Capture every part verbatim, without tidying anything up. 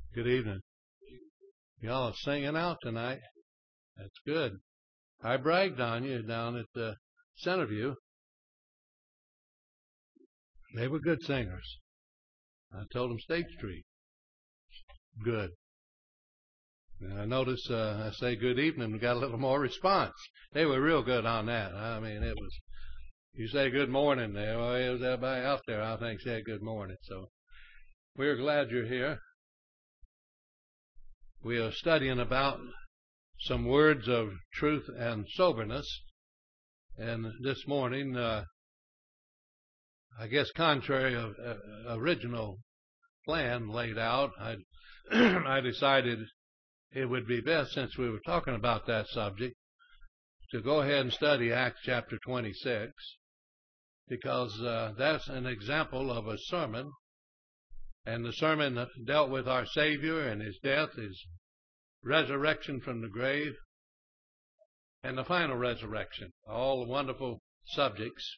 Good evening. Y'all are singing out tonight. That's good. I bragged on you down at the Centerview. They were good singers. I told them State Street. Good. And I noticed uh, I say good evening, we got a little more response. They were real good on that. I mean, it was, you say good morning there. Well, it was everybody out there, I think, said good morning. So we're glad you're here. We are studying about some words of truth and soberness. And this morning, uh, I guess contrary of uh, original plan laid out, I, I decided it would be best, since we were talking about that subject, to go ahead and study Acts chapter twenty-six, because uh, that's an example of a sermon. And the sermon dealt with our Savior and His death, His resurrection from the grave, and the final resurrection, all wonderful subjects.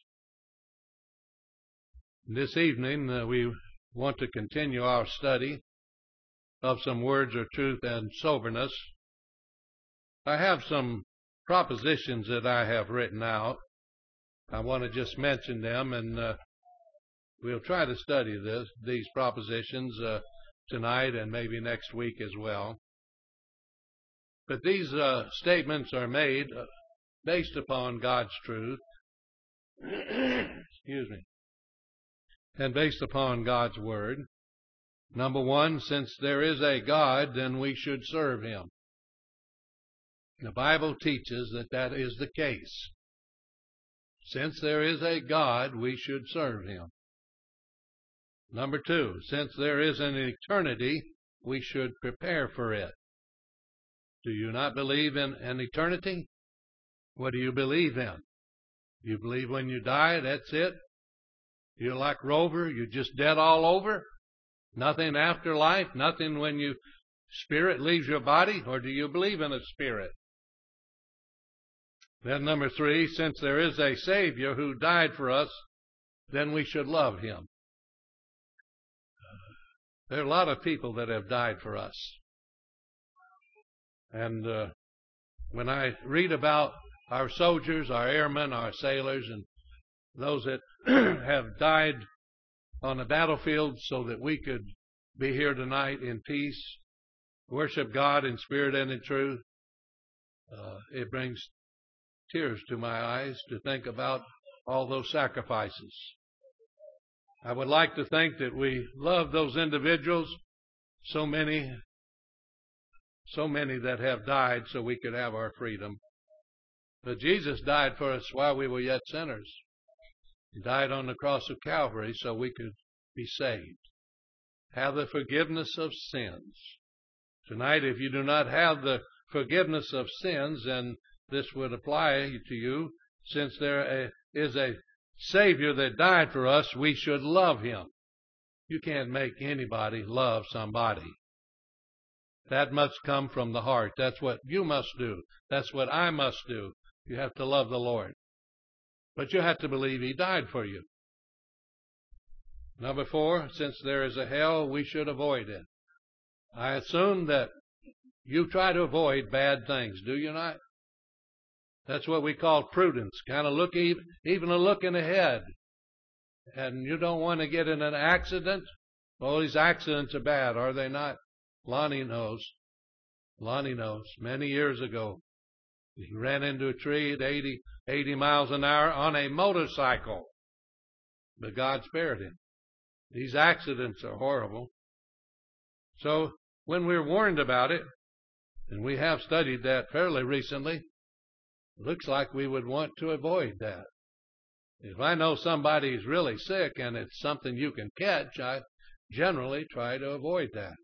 This evening, uh, we want to continue our study of some words of truth and soberness. I have some propositions that I have written out. I want to just mention them, and uh, we'll try to study this, these propositions uh, tonight and maybe next week as well. But these uh, statements are made uh, based upon God's truth, excuse me, and based upon God's word. Number one, since there is a God, then we should serve Him. The Bible teaches that that is the case. Since there is a God, we should serve Him. Number two, since there is an eternity, we should prepare for it. Do you not believe in an eternity? What do you believe in? You believe when you die, that's it? You're like Rover, you're just dead all over? Nothing after life, nothing when you spirit leaves your body? Or do you believe in a spirit? Then number three, since there is a Savior who died for us, then we should love Him. There are a lot of people that have died for us. And uh, when I read about our soldiers, our airmen, our sailors, and those that have died on the battlefield so that we could be here tonight in peace, worship God in spirit and in truth, uh, it brings tears to my eyes to think about all those sacrifices. I would like to think that we love those individuals, so many, so many that have died so we could have our freedom. But Jesus died for us while we were yet sinners. He died on the cross of Calvary so we could be saved, have the forgiveness of sins. Tonight, if you do not have the forgiveness of sins, then this would apply to you. Since there is a Savior that died for us, we should love Him. You can't make anybody love somebody. That must come from the heart. That's what you must do. That's what I must do. You have to love the Lord. But you have to believe He died for you. Number four, since there is a hell, we should avoid it. I assume that you try to avoid bad things, do you not? That's what we call prudence, kind of look, even, even a looking ahead. And you don't want to get in an accident. Well, these accidents are bad, are they not? Lonnie knows. Lonnie knows. Many years ago, he ran into a tree at eighty, eighty miles an hour on a motorcycle. But God spared him. These accidents are horrible. So when we're warned about it, and we have studied that fairly recently, it looks like we would want to avoid that. If I know somebody's really sick and it's something you can catch, I generally try to avoid that.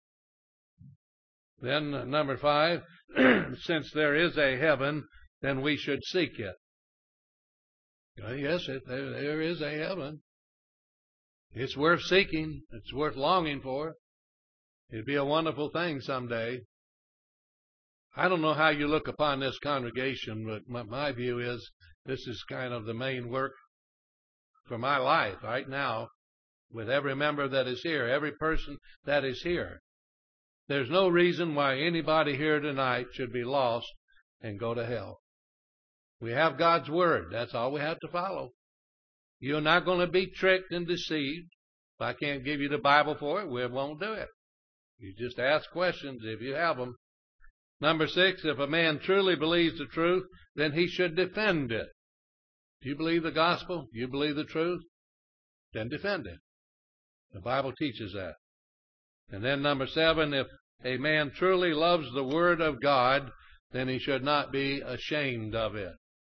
Then uh, number five, since there is a heaven, then we should seek it. Uh, yes, it, there, there is a heaven. It's worth seeking. It's worth longing for. It'd be a wonderful thing someday. I don't know how you look upon this congregation, but my, my view is this is kind of the main work for my life right now, with every member that is here, every person that is here. There's no reason why anybody here tonight should be lost and go to hell. We have God's Word. That's all we have to follow. You're not going to be tricked and deceived. If I can't give you the Bible for it, we won't do it. You just ask questions if you have them. Number six, if a man truly believes the truth, then he should defend it. Do you believe the gospel? Do you believe the truth? Then defend it. The Bible teaches that. And then number seven, if a man truly loves the Word of God, then he should not be ashamed of it.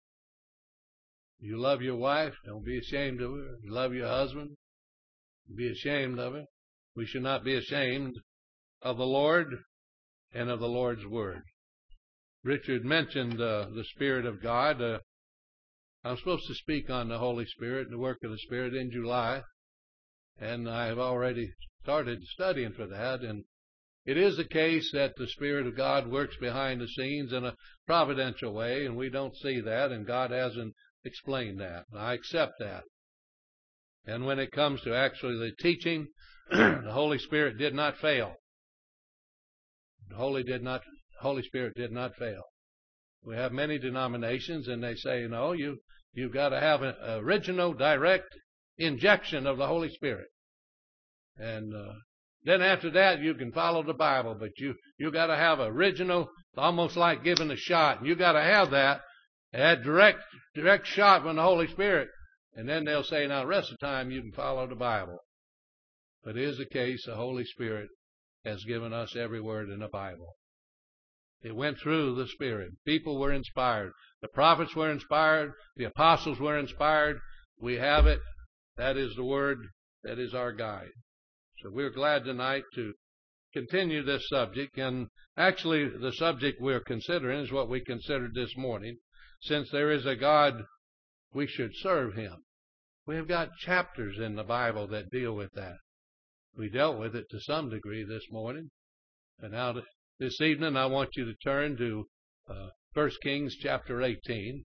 You love your wife, don't be ashamed of her. You love your husband, don't be ashamed of her. We should not be ashamed of the Lord and of the Lord's Word. Richard mentioned uh, the Spirit of God. Uh, I'm supposed to speak on the Holy Spirit and the work of the Spirit in July, and I have already started studying for that. And it is the case that the Spirit of God works behind the scenes in a providential way, and we don't see that, and God hasn't explained that. I accept that. And when it comes to actually the teaching, the Holy Spirit did not fail. The Holy did not, Holy Spirit did not fail. We have many denominations, and they say, no, you, you've got to have an original, direct injection of the Holy Spirit. And uh, then after that, you can follow the Bible, but you, you got to have original, almost like giving a shot. And you got to have that, that direct, direct shot from the Holy Spirit. And then they'll say, now the rest of the time you can follow the Bible. But it is the case, the Holy Spirit has given us every word in the Bible. It went through the Spirit. People were inspired. The prophets were inspired. The apostles were inspired. We have it. That is the Word. That is our guide. So we're glad tonight to continue this subject. And actually, the subject we're considering is what we considered this morning. Since there is a God, we should serve Him. We have got chapters in the Bible that deal with that. We dealt with it to some degree this morning. And now this evening I want you to turn to uh, First Kings chapter eighteen.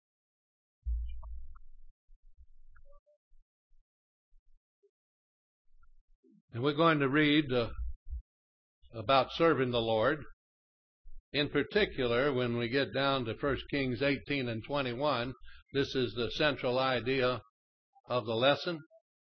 And we're going to read uh, about serving the Lord. In particular, when we get down to First Kings eighteen and twenty-one, this is the central idea of the lesson.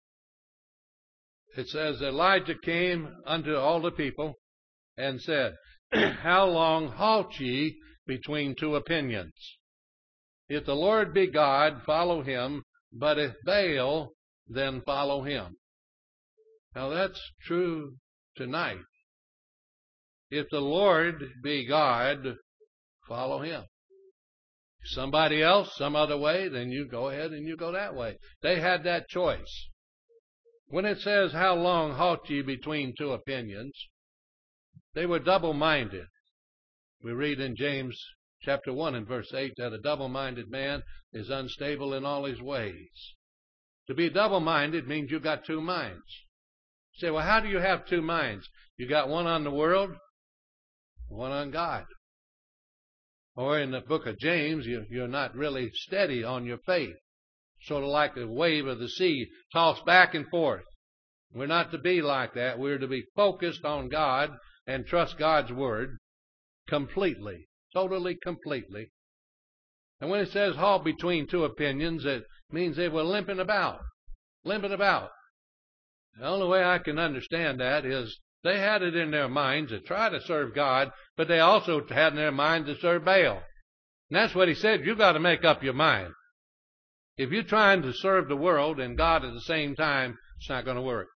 It says, Elijah came unto all the people and said, How long halt ye between two opinions? If the Lord be God, follow him, but if Baal, then follow him. Now that's true tonight. If the Lord be God, follow him. If somebody else, some other way, then you go ahead and you go that way. They had that choice. When it says, how long halt ye between two opinions, they were double-minded. We read in James chapter one and verse eight that a double-minded man is unstable in all his ways. To be double-minded means you've got two minds. You say, well, how do you have two minds? You got one on the world, one on God. Or in the book of James, you, you're not really steady on your faith. Sort of like the wave of the sea, tossed back and forth. We're not to be like that. We're to be focused on God and trust God's Word completely, totally completely. And when it says halt between two opinions, it means they were limping about, limping about. The only way I can understand that is they had it in their minds to try to serve God, but they also had in their mind to serve Baal. And that's what he said. You've got to make up your mind. If you're trying to serve the world and God at the same time, it's not going to work.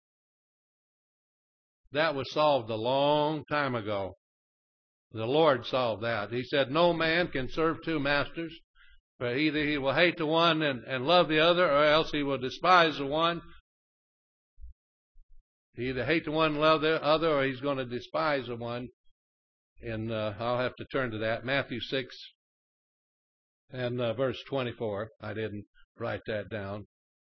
That was solved a long time ago. The Lord solved that. He said, no man can serve two masters, for either he will hate the one and, and love the other, or else he will despise the one. He either hate the one and love the other, or he's going to despise the one. And uh, I'll have to turn to that. Matthew six and uh, verse twenty-four. I didn't write that down.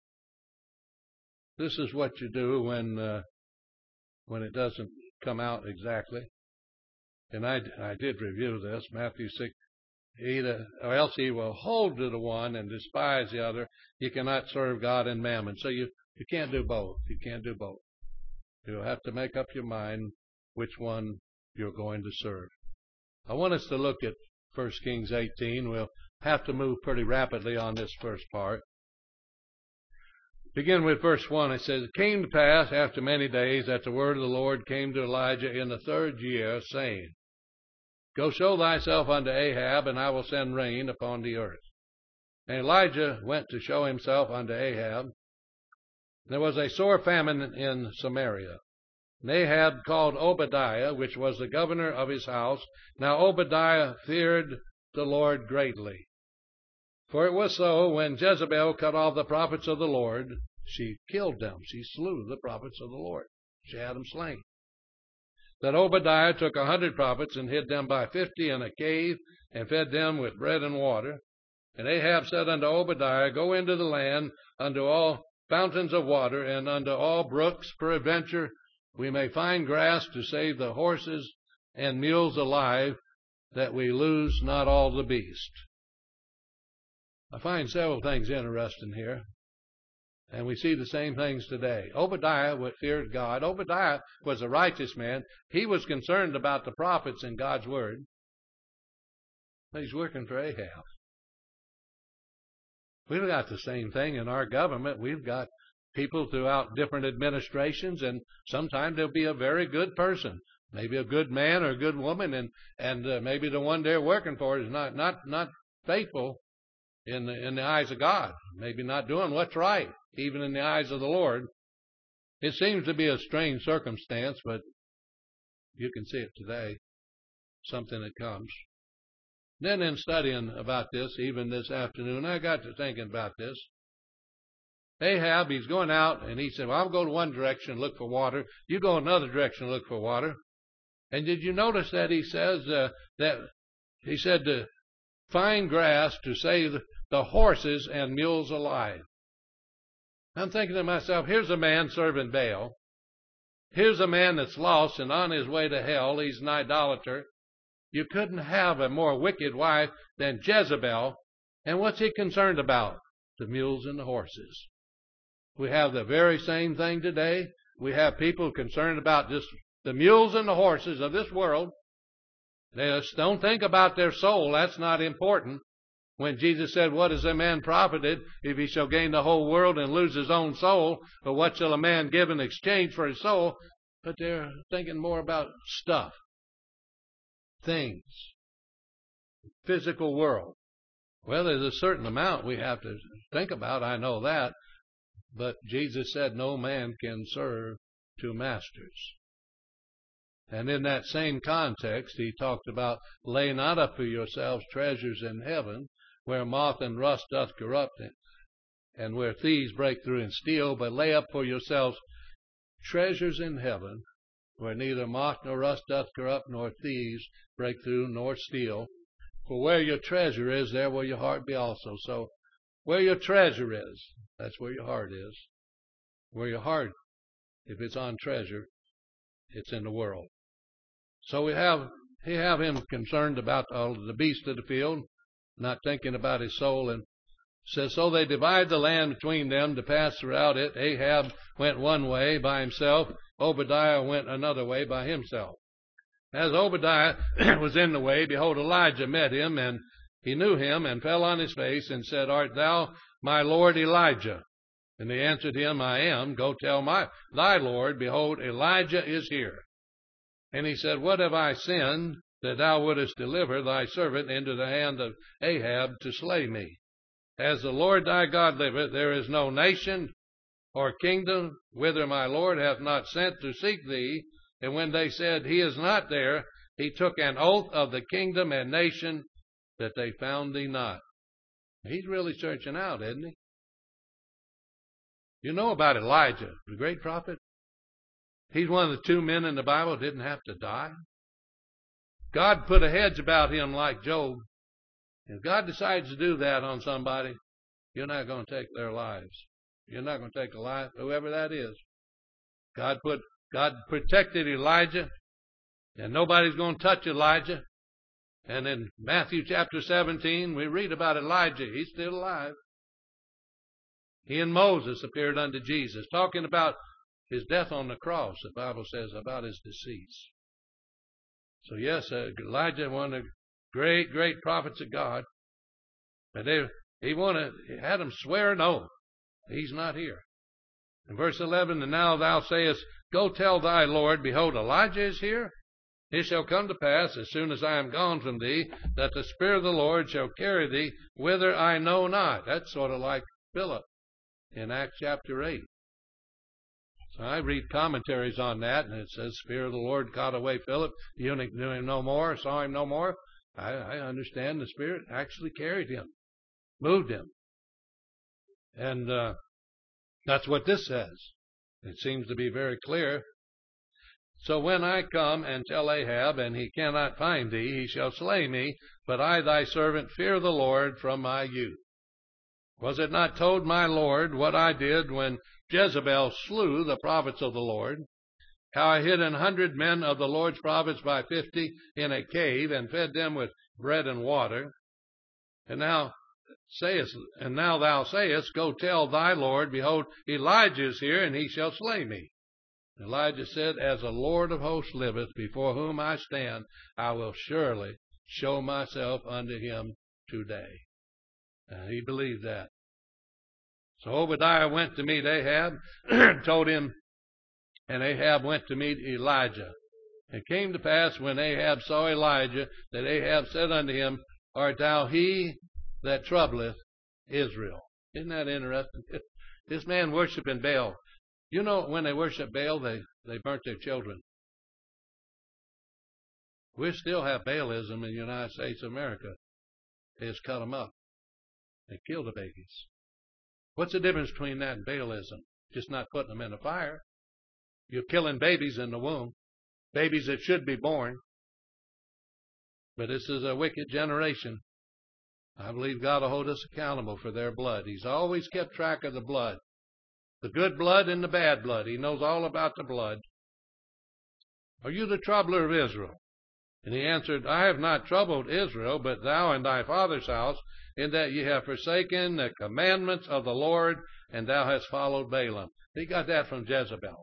This is what you do when uh, when it doesn't come out exactly. And I, I did review this. Matthew six. Either, or else he will hold to the one and despise the other. You cannot serve God and mammon. So you, you can't do both. You can't do both. You'll have to make up your mind which one you're going to serve. I want us to look at First Kings eighteen. We'll have to move pretty rapidly on this first part. Begin with verse one. It says, It came to pass after many days that the word of the Lord came to Elijah in the third year, saying, Go show thyself unto Ahab, and I will send rain upon the earth. And Elijah went to show himself unto Ahab. There was a sore famine in Samaria. And Ahab called Obadiah, which was the governor of his house. Now Obadiah feared the Lord greatly. For it was so, when Jezebel cut off the prophets of the Lord, she killed them. She slew the prophets of the Lord. She had them slain. That Obadiah took a hundred prophets and hid them by fifty in a cave, and fed them with bread and water. And Ahab said unto Obadiah, Go into the land, unto all fountains of water, and unto all brooks, peradventure we may find grass to save the horses and mules alive, that we lose not all the beast. I find several things interesting here. And we see the same things today. Obadiah feared God. Obadiah was a righteous man. He was concerned about the prophets and God's word. But he's working for Ahab. We've got the same thing in our government. We've got people throughout different administrations, and sometimes there'll be a very good person, maybe a good man or a good woman, and and uh, maybe the one they're working for is not not not faithful in the in the eyes of God. Maybe not doing what's right, even in the eyes of the Lord. It seems to be a strange circumstance, but you can see it today. Something that comes. Then in studying about this, even this afternoon, I got to thinking about this. Ahab, he's going out, and he said, well, I'll go to one direction, look for water. You go another direction, look for water. And did you notice that he says uh, that he said to find grass to save the horses and mules alive? I'm thinking to myself, here's a man serving Baal. Here's a man that's lost and on his way to hell. He's an idolater. You couldn't have a more wicked wife than Jezebel. And what's he concerned about? The mules and the horses. We have the very same thing today. We have people concerned about just the mules and the horses of this world. They just don't think about their soul. That's not important. When Jesus said, what is a man profited if he shall gain the whole world and lose his own soul? But what shall a man give in exchange for his soul? But they're thinking more about stuff, things, physical world. Well, there's a certain amount we have to think about. I know that. But Jesus said no man can serve two masters. And in that same context, he talked about lay not up for yourselves treasures in heaven, where moth and rust doth corrupt it, and where thieves break through and steal, but lay up for yourselves treasures in heaven, where neither moth nor rust doth corrupt, nor thieves break through nor steal. For where your treasure is, there will your heart be also. So where your treasure is, that's where your heart is. Where your heart, if it's on treasure, it's in the world. So we have, we have him concerned about all the beasts of the field, not thinking about his soul. And says, so they divide the land between them to pass throughout it. Ahab went one way by himself. Obadiah went another way by himself. As Obadiah was in the way, behold, Elijah met him, and he knew him, and fell on his face, and said, Art thou my Lord Elijah? And he answered him, I am. Go tell my thy Lord, behold, Elijah is here. And he said, What have I sinned, that thou wouldest deliver thy servant into the hand of Ahab to slay me? As the Lord thy God liveth, there is no nation or kingdom whither my Lord hath not sent to seek thee. And when they said, He is not there, he took an oath of the kingdom and nation that they found thee not. He's really searching out, isn't he? You know about Elijah, the great prophet. He's one of the two men in the Bible who didn't have to die. God put a hedge about him like Job. If God decides to do that on somebody, you're not going to take their lives. You're not going to take a life, whoever that is. God put God protected Elijah, and nobody's going to touch Elijah. And in Matthew chapter seventeen, we read about Elijah. He's still alive. He and Moses appeared unto Jesus, talking about his death on the cross. The Bible says about his decease. So yes, uh, Elijah, one of the great, great prophets of God. But they, he wanted, he had them swear an oath. He's not here. In verse eleven, and now thou sayest, go tell thy Lord, behold, Elijah is here. It shall come to pass, as soon as I am gone from thee, that the Spirit of the Lord shall carry thee whither I know not. That's sort of like Philip in Acts chapter eight. So I read commentaries on that, and it says, Spirit of the Lord caught away Philip. The eunuch knew him no more, saw him no more. I, I understand the Spirit actually carried him, moved him. And uh, that's what this says. It seems to be very clear. So when I come and tell Ahab, and he cannot find thee, he shall slay me, but I thy servant fear the Lord from my youth. Was it not told my Lord what I did when Jezebel slew the prophets of the Lord, how I hid an hundred men of the Lord's prophets by fifty in a cave, and fed them with bread and water? And now sayest, and now thou sayest, go tell thy Lord, behold, Elijah is here, and he shall slay me. Elijah said, as the Lord of hosts liveth, before whom I stand, I will surely show myself unto him today. And he believed that. So Obadiah went to meet Ahab, told him, and Ahab went to meet Elijah. It came to pass, when Ahab saw Elijah, that Ahab said unto him, art thou he that troubleth Israel? Isn't that interesting? This man worshiping Baal. You know, when they worship Baal, they, they burnt their children. We still have Baalism in the United States of America. They just cut them up. They kill the babies. What's the difference between that and Baalism? Just not putting them in the fire. You're killing babies in the womb, babies that should be born. But this is a wicked generation. I believe God will hold us accountable for their blood. He's always kept track of the blood. The good blood and the bad blood. He knows all about the blood. Are you the troubler of Israel? And he answered, I have not troubled Israel, but thou and thy father's house, in that ye have forsaken the commandments of the Lord, and thou hast followed Balaam. He got that from Jezebel.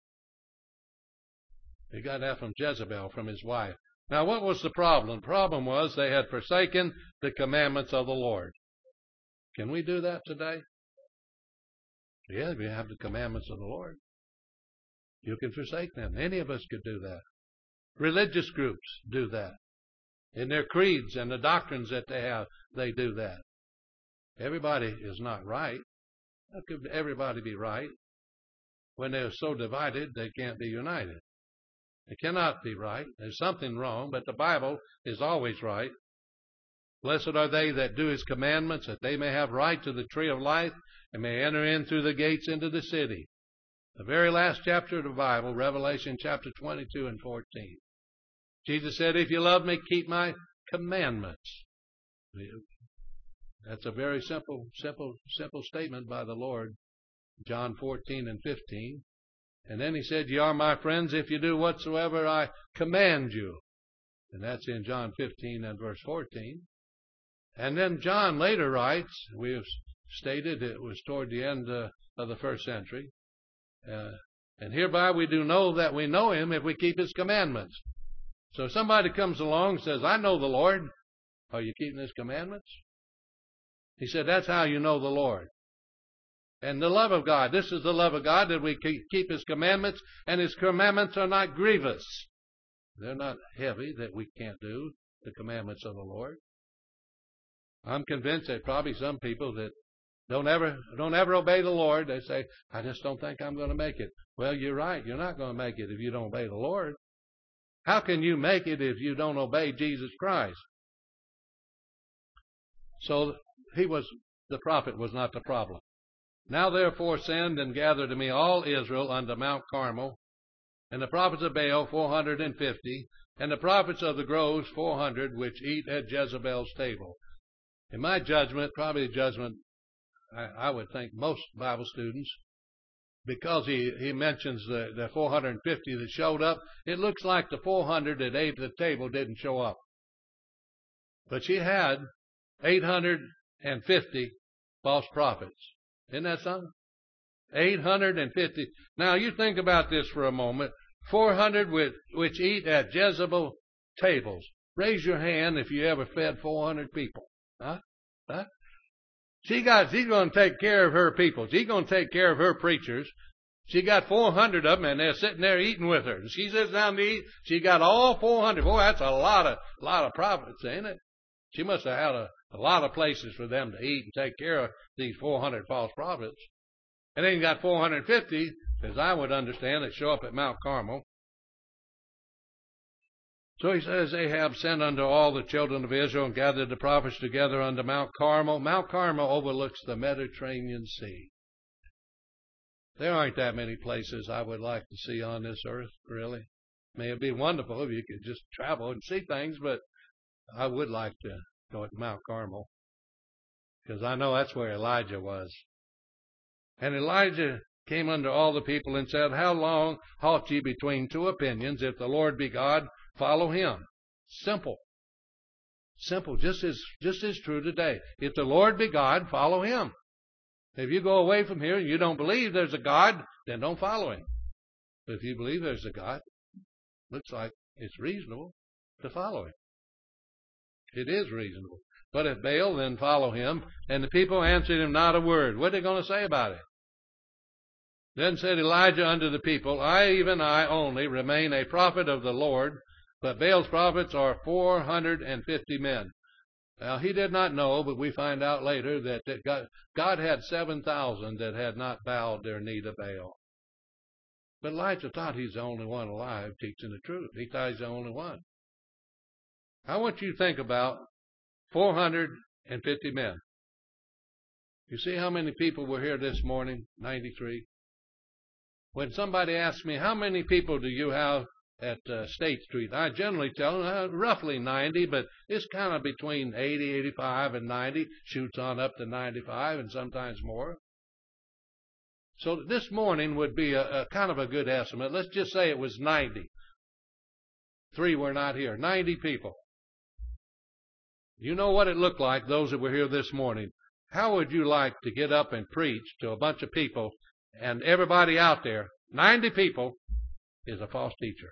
He got that from Jezebel, from his wife. Now, what was the problem? The problem was they had forsaken the commandments of the Lord. Can we do that today? Yeah, we have the commandments of the Lord. You can forsake them. Any of us could do that. Religious groups do that. In their creeds and the doctrines that they have, they do that. Everybody is not right. How could everybody be right? When they're so divided, they can't be united. They cannot be right. There's something wrong, but the Bible is always right. Blessed are they that do his commandments, that they may have right to the tree of life, and may enter in through the gates into the city. The very last chapter of the Bible, Revelation chapter twenty-two and fourteen. Jesus said, if you love me, keep my commandments. That's a very simple, simple, simple statement by the Lord. John fourteen and fifteen. And then he said, ye are my friends if you do whatsoever I command you. And that's in John fifteen and verse fourteen. And then John later writes, we have stated it was toward the end uh, of the first century. Uh, and hereby we do know that we know him if we keep his commandments. So if somebody comes along and says, I know the Lord, are you keeping his commandments? He said, that's how you know the Lord. And the love of God, this is the love of God, that we keep his commandments, and his commandments are not grievous. They're not heavy that we can't do the commandments of the Lord. I'm convinced that probably some people that don't ever don't ever obey the Lord, they say, I just don't think I'm going to make it. Well, you're right. You're not going to make it if you don't obey the Lord. How can you make it if you don't obey Jesus Christ? So he was, the prophet was not the problem. Now therefore send and gather to me all Israel unto Mount Carmel, and the prophets of Baal four hundred and fifty, and the prophets of the groves four hundred, which eat at Jezebel's table. In my judgment, probably judgment, I, I would think most Bible students, because he, he mentions the, the four hundred fifty that showed up, it looks like the four hundred that ate at the table didn't show up. But she had eight hundred fifty false prophets. Isn't that something? eight hundred fifty. Now you think about this for a moment. four hundred which, which eat at Jezebel, tables. Raise your hand if you ever fed four hundred people. Huh? Huh? She got, she's going to take care of her people. She's going to take care of her preachers. She got four hundred of them, and they're sitting there eating with her. And she sits down to eat. She got all four hundred. Boy, that's a lot of, lot of prophets, ain't it? She must have had a, a lot of places for them to eat and take care of these four hundred false prophets. And then you got four hundred fifty, as I would understand, that show up at Mount Carmel. So he says, Ahab sent unto all the children of Israel and gathered the prophets together unto Mount Carmel. Mount Carmel overlooks the Mediterranean Sea. There aren't that many places I would like to see on this earth, really. May it be wonderful if you could just travel and see things, but I would like to go to Mount Carmel, because I know that's where Elijah was. And Elijah came unto all the people and said, How long halt ye between two opinions? If the Lord be God, follow him. Simple. Simple, just as, just as true today. If the Lord be God, follow him. If you go away from here and you don't believe there's a God, then don't follow him. But if you believe there's a God, looks like it's reasonable to follow him. It is reasonable. But if Baal, then follow him. And the people answered him not a word. What are they going to say about it? Then said Elijah unto the people, I, even I only, remain a prophet of the Lord, but Baal's prophets are four hundred and fifty men. Now, he did not know, but we find out later that, that God, God had seven thousand that had not bowed their knee to Baal. But Elijah thought he's the only one alive teaching the truth. He thought he's the only one. I want you to think about four hundred fifty men. You see how many people were here this morning? ninety-three. When somebody asks me, how many people do you have at uh, State Street? I generally tell them uh, roughly ninety, but it's kind of between eighty, eighty-five, and ninety. Shoots on up to ninety-five and sometimes more. So this morning would be a, a kind of a good estimate. Let's just say it was ninety. Three were not here. ninety people. You know what it looked like, those that were here this morning. How would you like to get up and preach to a bunch of people, and everybody out there, ninety people, is a false teacher?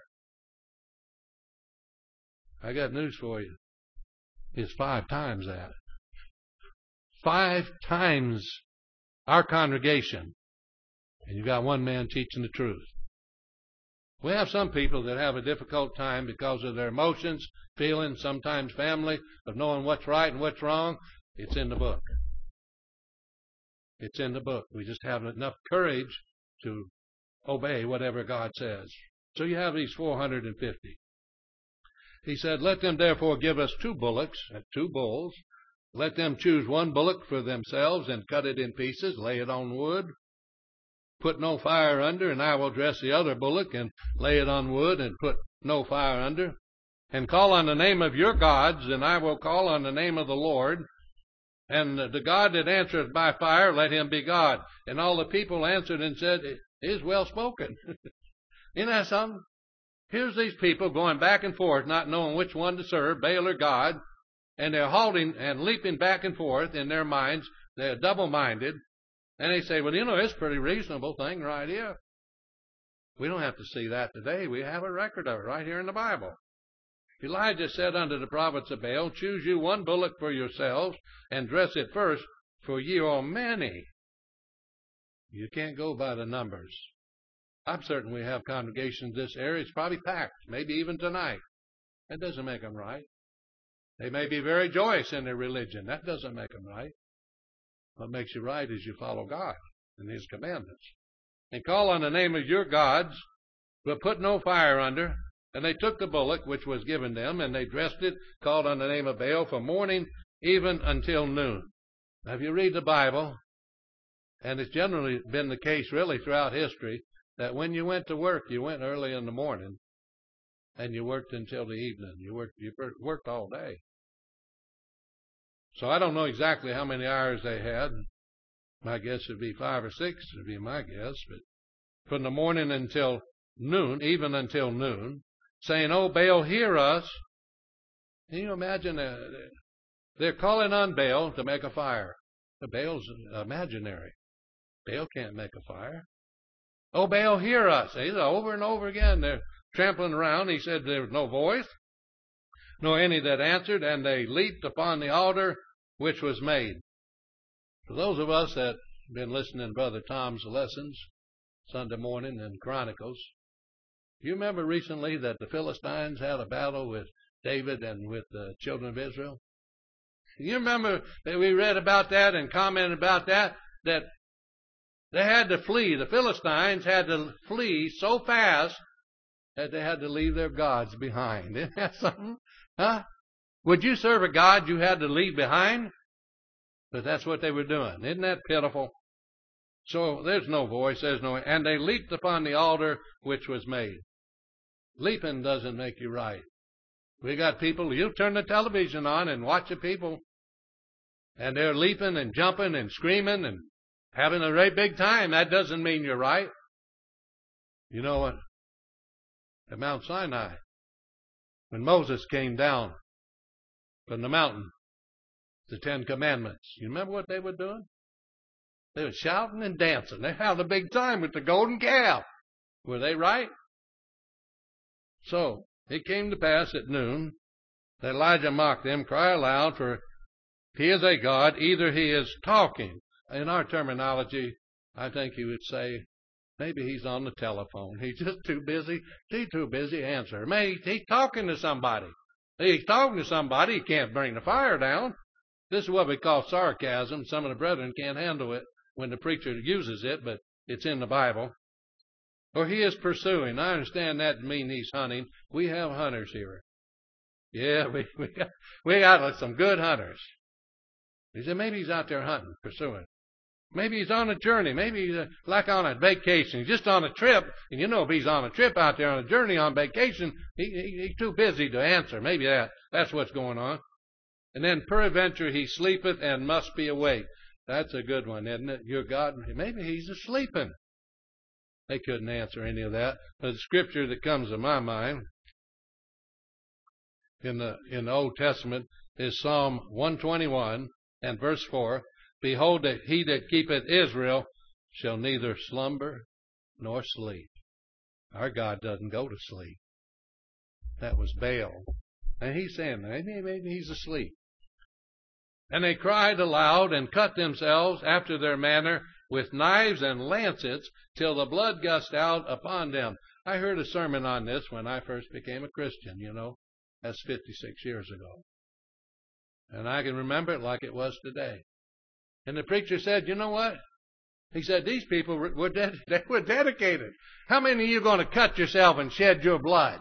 I got news for you. It's five times that. Five times our congregation. And you got one man teaching the truth. We have some people that have a difficult time because of their emotions, feelings, sometimes family, of knowing what's right and what's wrong. It's in the book. It's in the book. We just have enough courage to obey whatever God says. So you have these four hundred fifty. He said, Let them therefore give us two bullocks, two bulls. Let them choose one bullock for themselves and cut it in pieces, lay it on wood. Put no fire under, and I will dress the other bullock and lay it on wood and put no fire under. And call on the name of your gods, and I will call on the name of the Lord. And the God that answereth by fire, let him be God. And all the people answered and said, It is well spoken. Isn't that something? Here's these people going back and forth, not knowing which one to serve, Baal or God. And they're halting and leaping back and forth in their minds. They're double-minded. And they say, well, you know, it's a pretty reasonable thing right here. We don't have to see that today. We have a record of it right here in the Bible. Elijah said unto the prophets of Baal, Choose you one bullock for yourselves, and dress it first, for ye are many. You can't go by the numbers. I'm certain we have congregations in this area. It's probably packed, maybe even tonight. That doesn't make them right. They may be very joyous in their religion. That doesn't make them right. What makes you right is you follow God and his commandments. And call on the name of your gods, but put no fire under. And they took the bullock which was given them, and they dressed it, called on the name of Baal from morning even until noon. Now, if you read the Bible, and it's generally been the case really throughout history, that when you went to work, you went early in the morning, and you worked until the evening. You worked, you worked all day. So I don't know exactly how many hours they had. My guess would be five or six, would be my guess. But from the morning until noon, even until noon, saying, Oh, Baal, hear us. Can you imagine? Uh, they're calling on Baal to make a fire. The Baal's imaginary. Baal can't make a fire. Oh, Baal, hear us. He's over and over again. They're trampling around. He said there was no voice. nor any that answered, and they leaped upon the altar which was made. For those of us that have been listening to Brother Tom's lessons Sunday morning in Chronicles, you remember recently that the Philistines had a battle with David and with the children of Israel? You remember that we read about that and commented about that, that they had to flee. The Philistines had to flee so fast that they had to leave their gods behind. Isn't that something? Huh? Would you serve a God you had to leave behind? But that's what they were doing. Isn't that pitiful? So there's no voice, there's no, and they leaped upon the altar which was made. Leaping doesn't make you right. We got people, you turn the television on and watch the people, and they're leaping and jumping and screaming and having a very big time. That doesn't mean you're right. You know what? At Mount Sinai, when Moses came down from the mountain, the Ten Commandments, you remember what they were doing? They were shouting and dancing. They had a big time with the golden calf. Were they right? So it came to pass at noon that Elijah mocked them, cry aloud, for he is a God, either he is talking. In our terminology, I think he would say, maybe he's on the telephone. He's just too busy. He's too busy to answer. Maybe he's talking to somebody. He's talking to somebody. He can't bring the fire down. This is what we call sarcasm. Some of the brethren can't handle it when the preacher uses it, but it's in the Bible. Or he is pursuing. I understand that to mean he's hunting. We have hunters here. Yeah, we we got, we got some good hunters. He said maybe he's out there hunting, pursuing. Maybe he's on a journey. Maybe he's uh, like on a vacation. He's just on a trip. And you know if he's on a trip out there on a journey on vacation, he, he, he's too busy to answer. Maybe that that's what's going on. And then peradventure he sleepeth and must be awake. That's a good one, isn't it? Your God, maybe he's asleeping. They couldn't answer any of that. But the scripture that comes to my mind in the in the Old Testament is Psalm one twenty-one and verse four. Behold, that he that keepeth Israel shall neither slumber nor sleep. Our God doesn't go to sleep. That was Baal. And he's saying, maybe, maybe he's asleep. And they cried aloud and cut themselves after their manner with knives and lancets till the blood gushed out upon them. I heard a sermon on this when I first became a Christian, you know. That's fifty-six years ago. And I can remember it like it was today. And the preacher said, you know what? He said, these people were, ded- they were dedicated. How many of you are going to cut yourself and shed your blood?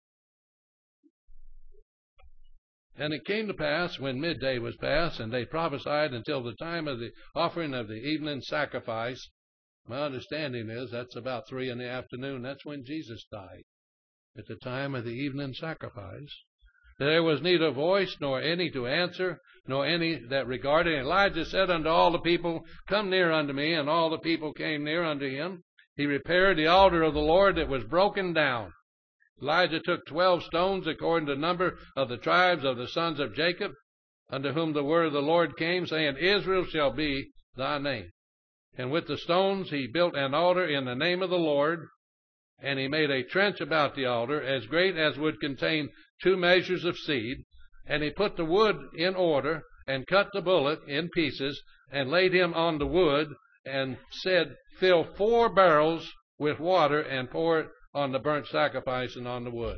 And it came to pass when midday was past, and they prophesied until the time of the offering of the evening sacrifice. My understanding is that's about three in the afternoon. That's when Jesus died, at the time of the evening sacrifice. There was neither voice, nor any to answer, nor any that regarded. Elijah said unto all the people, come near unto me. And all the people came near unto him. He repaired the altar of the Lord that was broken down. Elijah took twelve stones according to the number of the tribes of the sons of Jacob, unto whom the word of the Lord came, saying, Israel shall be thy name. And with the stones he built an altar in the name of the Lord, and he made a trench about the altar, as great as would contain two measures of seed. And he put the wood in order, and cut the bullock in pieces, and laid him on the wood, and said, fill four barrels with water, and pour it on the burnt sacrifice and on the wood.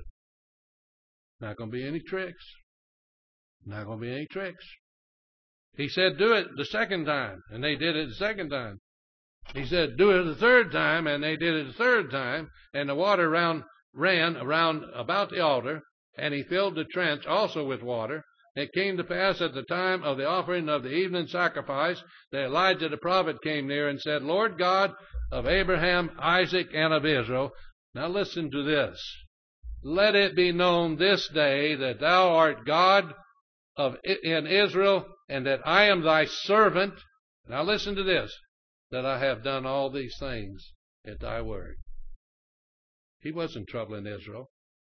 Not going to be any tricks. Not going to be any tricks. He said, do it the second time, and they did it the second time. He said, do it the third time, and they did it the third time, and the water round, ran around about the altar, and he filled the trench also with water. It came to pass at the time of the offering of the evening sacrifice that Elijah the prophet came near and said, Lord God of Abraham, Isaac, and of Israel. Now listen to this. Let it be known this day that thou art God of in Israel, and that I am thy servant. Now listen to this, that I have done all these things at thy word. He wasn't troubling Israel.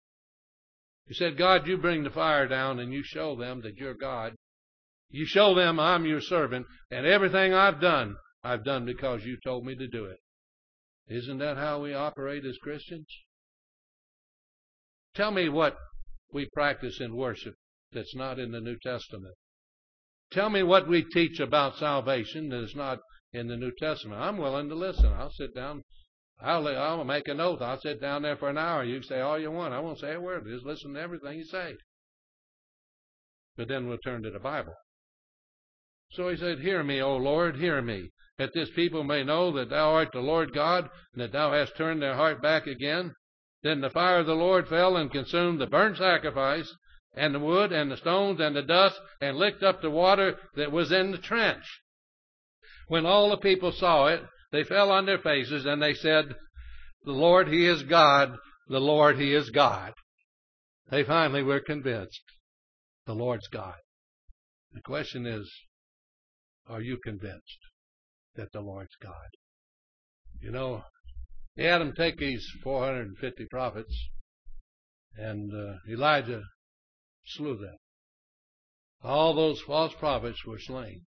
He said, God, you bring the fire down and you show them that you're God. You show them I'm your servant, and everything I've done, I've done because you told me to do it. Isn't that how we operate as Christians? Tell me what we practice in worship that's not in the New Testament. Tell me what we teach about salvation that is not in the New Testament. I'm willing to listen. I'll sit down. I'll, I'll make a note. I'll sit down there for an hour. You can say all you want. I won't say a word. Just listen to everything you say. But then we'll turn to the Bible. So he said, Hear me, O Lord, hear me, that this people may know that thou art the Lord God, and that thou hast turned their heart back again. Then the fire of the Lord fell and consumed the burnt sacrifice, and the wood, and the stones, and the dust, and licked up the water that was in the trench. When all the people saw it, they fell on their faces, and they said, The Lord, He is God. The Lord, He is God. They finally were convinced the Lord's God. The question is, are you convinced that the Lord's God? You know, he had them take these four hundred fifty prophets, and uh, Elijah slew them. All those false prophets were slain.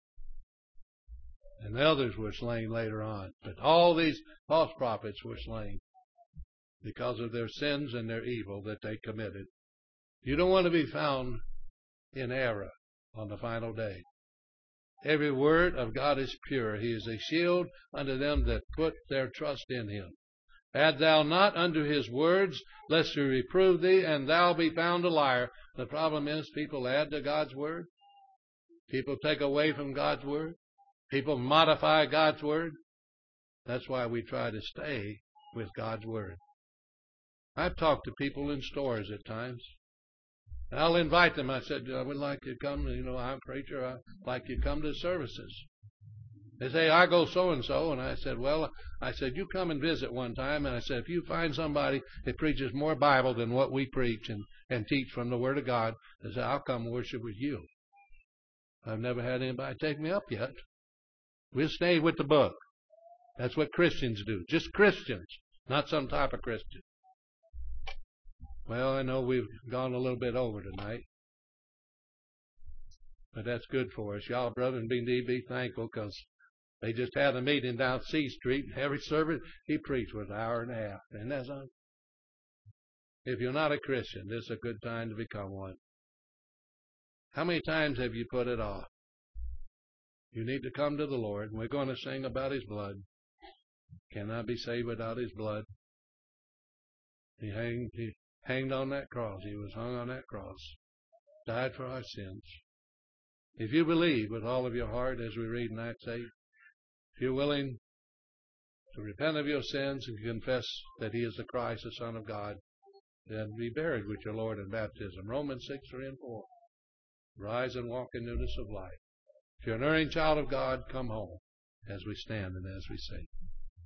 And the others were slain later on. But all these false prophets were slain because of their sins and their evil that they committed. You don't want to be found in error on the final day. Every word of God is pure. He is a shield unto them that put their trust in Him. Add thou not unto His words, lest He reprove thee, and thou be found a liar. The problem is people add to God's word. People take away from God's word. People modify God's word. That's why we try to stay with God's word. I've talked to people in stores at times. I'll invite them. I said, I would like you to come. You know, I'm a preacher. I'd like you to come to services. They say, I go so-and-so. And I said, well, I said, you come and visit one time. And I said, if you find somebody that preaches more Bible than what we preach and, and teach from the Word of God, I said, I'll come worship with you. I've never had anybody take me up yet. We'll stay with the book. That's what Christians do. Just Christians, not some type of Christian. Well, I know we've gone a little bit over tonight, but that's good for us. Y'all, brothers, need to be thankful because they just had a meeting down C Street. Every service he preached was an hour and a half. Isn't that something? If you're not a Christian, this is a good time to become one. How many times have you put it off? You need to come to the Lord, and we're going to sing about His blood. Cannot be saved without His blood. He hanged, he hanged on that cross. He was hung on that cross. Died for our sins. If you believe with all of your heart, as we read in Acts eight, if you're willing to repent of your sins and confess that He is the Christ, the Son of God, then be buried with your Lord in baptism. Romans six, three and four. Rise and walk in newness of life. If you're an erring child of God, come home as we stand and as we sing.